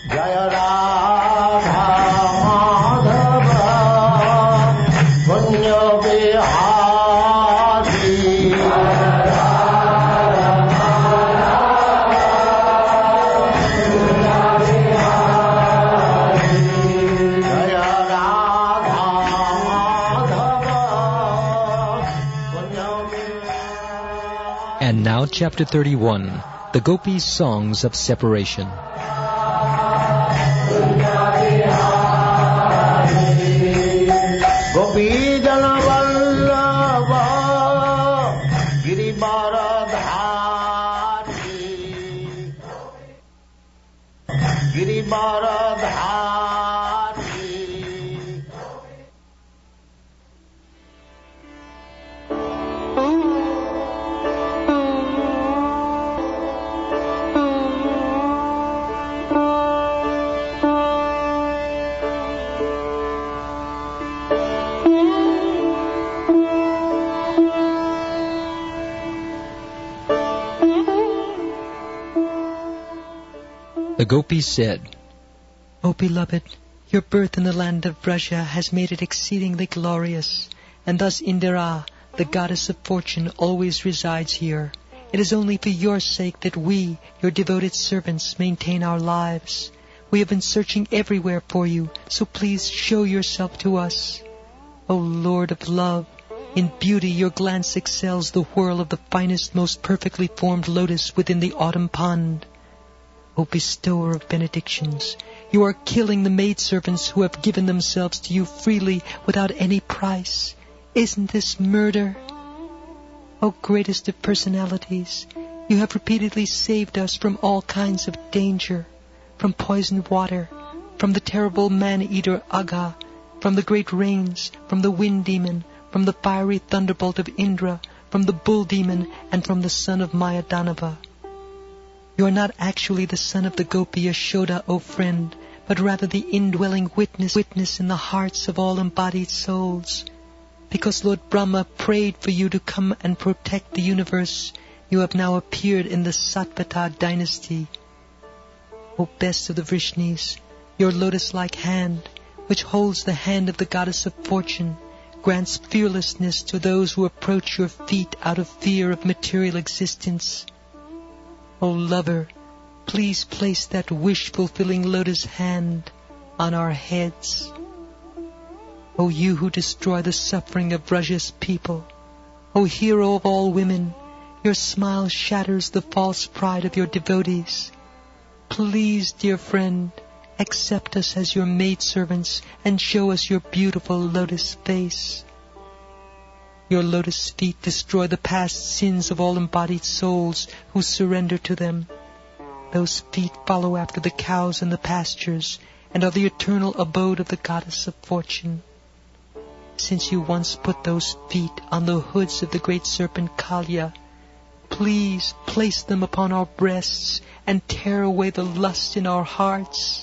Jaya Radha Madhava Punya Bihari And now chapter 31, the Gopis' Songs of Separation. Gopi Jana Vallabha Girivaradhari Girivaradhari The Gopis said, O beloved, your birth in the land of Vraja has made it exceedingly glorious, and thus Indira, the goddess of fortune, always resides here. It is only for your sake that we, your devoted servants, maintain our lives. We have been searching everywhere for you, so please show yourself to us. O Lord of love, in beauty your glance excels the whirl of the finest, most perfectly formed lotus within the autumn pond. O bestower of benedictions, you are killing the maidservants who have given themselves to you freely without any price. Isn't this murder? O greatest of personalities, you have repeatedly saved us from all kinds of danger, from poisoned water, from the terrible man-eater Agha, from the great rains, from the wind demon, from the fiery thunderbolt of Indra, from the bull demon, and from the son of Mayadanava. You are not actually the son of the Gopi Yashoda, O friend, but rather the indwelling witness in the hearts of all embodied souls. Because Lord Brahma prayed for you to come and protect the universe, you have now appeared in the Satvata dynasty. O best of the Vrishnis, your lotus-like hand, which holds the hand of the goddess of fortune, grants fearlessness to those who approach your feet out of fear of material existence. O lover, please place that wish-fulfilling lotus hand on our heads. O you who destroy the suffering of Vraja's people, O hero of all women, your smile shatters the false pride of your devotees. Please, dear friend, accept us as your maidservants and show us your beautiful lotus face. Your lotus feet destroy the past sins of all embodied souls who surrender to them. Those feet follow after the cows in the pastures and are the eternal abode of the goddess of fortune. Since you once put those feet on the hoods of the great serpent Kalya, please place them upon our breasts and tear away the lust in our hearts.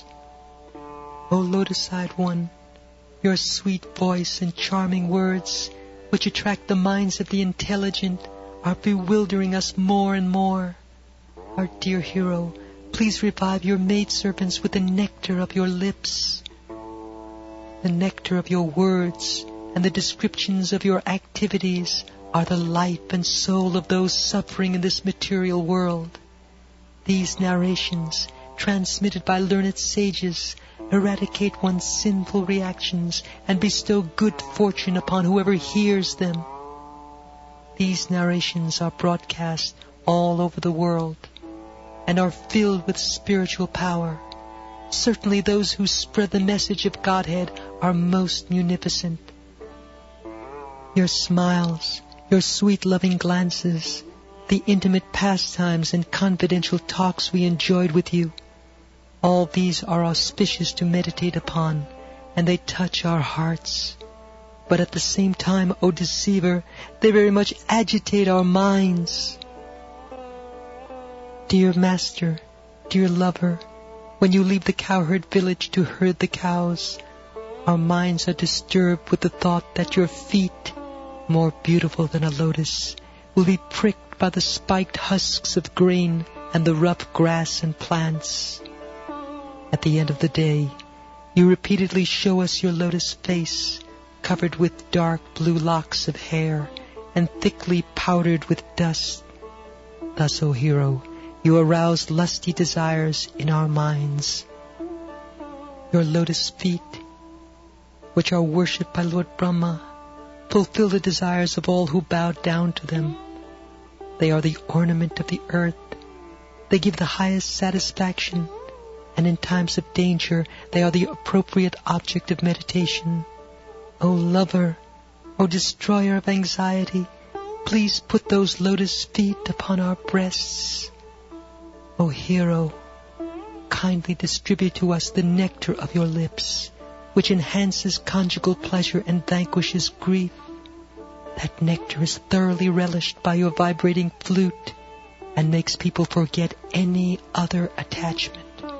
O lotus-eyed one, your sweet voice and charming words, which attract the minds of the intelligent, are bewildering us more and more. Our dear hero, please revive your maidservants with the nectar of your lips. The nectar of your words and the descriptions of your activities are the life and soul of those suffering in this material world. These narrations, transmitted by learned sages, eradicate one's sinful reactions and bestow good fortune upon whoever hears them. These narrations are broadcast all over the world and are filled with spiritual power. Certainly those who spread the message of Godhead are most munificent. Your smiles, your sweet loving glances, the intimate pastimes and confidential talks we enjoyed with you, all these are auspicious to meditate upon, and they touch our hearts. But at the same time, O deceiver, they very much agitate our minds. Dear master, dear lover, when you leave the cowherd village to herd the cows, our minds are disturbed with the thought that your feet, more beautiful than a lotus, will be pricked by the spiked husks of grain and the rough grass and plants. At the end of the day, you repeatedly show us your lotus face, covered with dark blue locks of hair and thickly powdered with dust. Thus, O hero, you arouse lusty desires in our minds. Your lotus feet, which are worshipped by Lord Brahma, fulfill the desires of all who bow down to them. They are the ornament of the earth. They give the highest satisfaction, and in times of danger they are the appropriate object of meditation. O lover, O destroyer of anxiety, please put those lotus feet upon our breasts. O hero, kindly distribute to us the nectar of your lips, which enhances conjugal pleasure and vanquishes grief. That nectar is thoroughly relished by your vibrating flute and makes people forget any other attachment.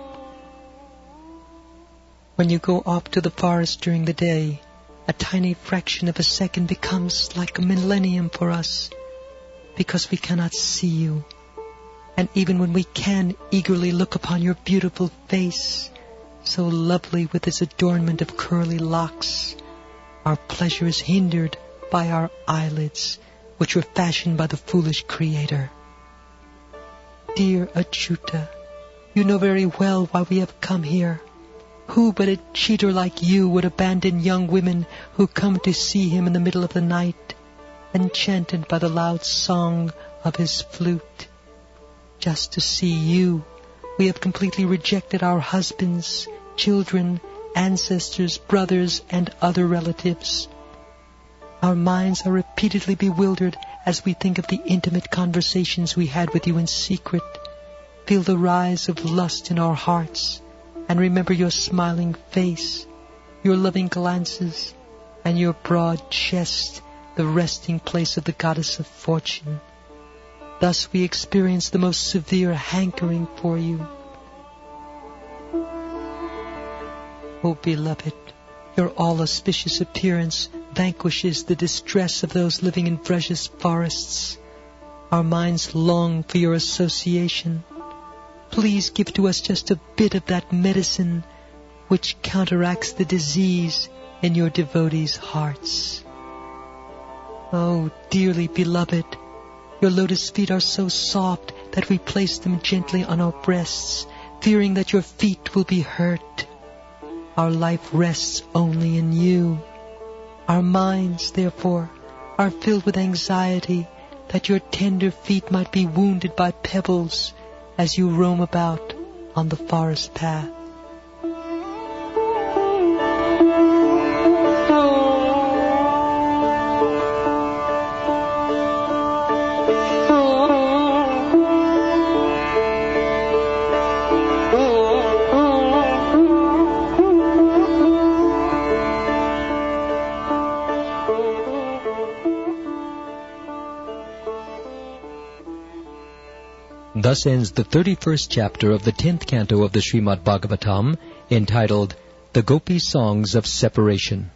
When you go off to the forest during the day, a tiny fraction of a second becomes like a millennium for us, because we cannot see you. And even when we can eagerly look upon your beautiful face, so lovely with its adornment of curly locks, our pleasure is hindered by our eyelids, which were fashioned by the foolish Creator. Dear Achyuta, you know very well why we have come here. Who but a cheater like you would abandon young women who come to see him in the middle of the night, enchanted by the loud song of his flute? Just to see you, we have completely rejected our husbands, children, ancestors, brothers, and other relatives. Our minds are repeatedly bewildered as we think of the intimate conversations we had with you in secret, feel the rise of lust in our hearts, and remember your smiling face, your loving glances, and your broad chest, the resting place of the goddess of fortune. Thus we experience the most severe hankering for you. O beloved, your all-auspicious appearance vanquishes the distress of those living in Vraja's forests. Our minds long for your association. Please give to us just a bit of that medicine which counteracts the disease in your devotees' hearts. Oh, dearly beloved, your lotus feet are so soft that we place them gently on our breasts, fearing that your feet will be hurt. Our life rests only in you. Our minds, therefore, are filled with anxiety that your tender feet might be wounded by pebbles as you roam about on the forest path. Thus ends the 31st chapter of the 10th canto of the Srimad Bhagavatam, entitled The Gopi Songs of Separation.